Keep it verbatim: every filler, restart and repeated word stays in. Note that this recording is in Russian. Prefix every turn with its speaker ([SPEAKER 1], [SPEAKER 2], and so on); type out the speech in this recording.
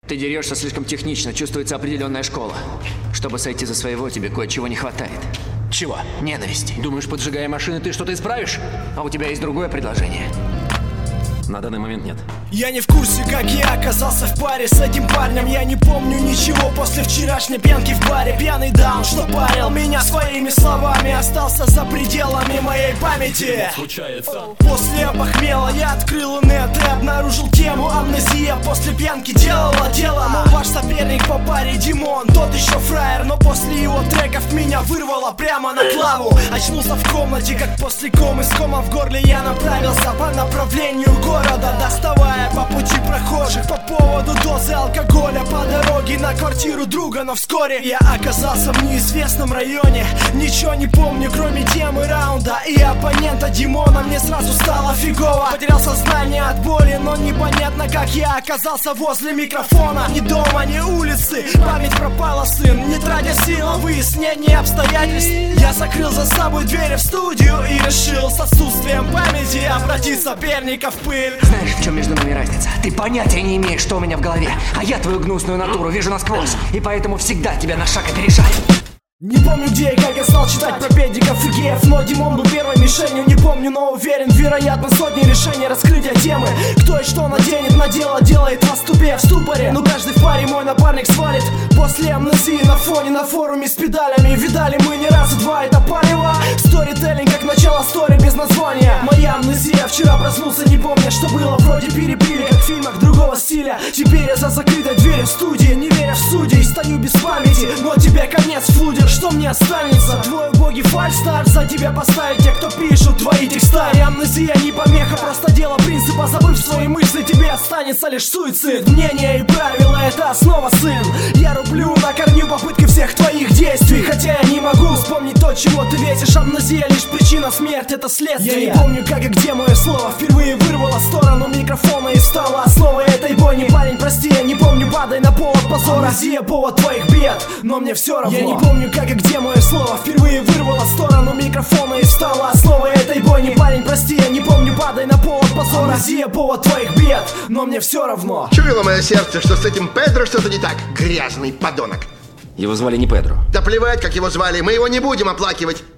[SPEAKER 1] Ты дерешься слишком технично, чувствуется определенная школа. Чтобы сойти за своего, тебе кое-чего не хватает.
[SPEAKER 2] Чего?
[SPEAKER 1] Ненависти.
[SPEAKER 2] Думаешь, поджигая машины, ты что-то исправишь?
[SPEAKER 1] А у тебя есть другое предложение?
[SPEAKER 2] На данный момент нет.
[SPEAKER 3] Я не в курсе, как я оказался в паре с этим парнем. Я не помню ничего после вчерашней пьянки в баре. Пьяный даун, что парил меня своими словами, остался за пределами моей памяти.
[SPEAKER 2] Случается.
[SPEAKER 3] После опохмела я открыл инет и обнаружил тему амнезия. После пьянки делала дело. Мол, ваш соперник по паре Димон, тот еще фраер, но после его треков меня вырвало прямо на клаву. Очнулся в комнате, как после комы. С кома в горле я направился по направлению города, доставая по пути прохожих по поводу дозы алкоголя по дороге на квартиру друга. Но вскоре я оказался в неизвестном районе. Ничего не помню, кроме темы раунда и оппонента Димона. Мне сразу стало фигово. Потерял сознание от боли, но непонятно, как я оказался возле микрофона. Ни дома, ни улицы, память пропала, сын. Не тратя сил на выяснение обстоятельств, я закрыл за собой двери в студию и решил с отсутствием памяти обратить соперника в пыль.
[SPEAKER 1] Знаешь, в чем между нами разница? Ты понятия не имеешь, что у меня в голове. А я твою гнусную натуру вижу насквозь. И поэтому всегда тебя на шаг опережаю.
[SPEAKER 3] Не помню, где и как я стал читать про педиков и геев, но Димон был первой мишенью. Не помню, но уверен, вероятно, сотни решений раскрытия темы. Кто и что наденет на дело, делает в ступе в ступоре. Но каждый в паре мой напарник свалит после амнезии на фоне на форуме с педалями. Видали мы не раз и два это палево. Сторителлинг как начало стори без названия. Моя амнезия, вчера проснулся, не помня, что было. Вроде перепили, как в фильмах другого стиля. Теперь я за закрытой дверью в студии, не веря в судей, стою без памяти. Но тебе конец, флудер, что мне останется? Твой убогий фальстарт за тебя поставить те, кто пишут твои текста. И амнезия не помеха, просто дело принципа. Забыв свои мысли, тебе останется лишь суицид. Мнение и правила — это основа, сын. Я рублю на корню попытки всех твоих действий. Хотя я не могу вспомнить то, чего ты весишь. Амнезия лишь причина, смерть — это следствие. Я не помню, как и где мое слово впервые вырвало сторону микрофона и стало основой этой бойни. Парень, прости, я не помню, падай на пол от позора. Амнезия — повод твоих бед, но мне все равно. Я не помню, как и где мое слово впервые вырвало сторону микрофона и стало основой этой бойни. Парень, прости, я не помню, падай на пол от позора. Амнезия — повод твоих бед, но мне все равно.
[SPEAKER 4] Чуяло мое сердце, что с этим Педро что-то не так. Грязный подонок.
[SPEAKER 2] Его звали не Педро.
[SPEAKER 4] Да плевать, как его звали, мы его не будем оплакивать.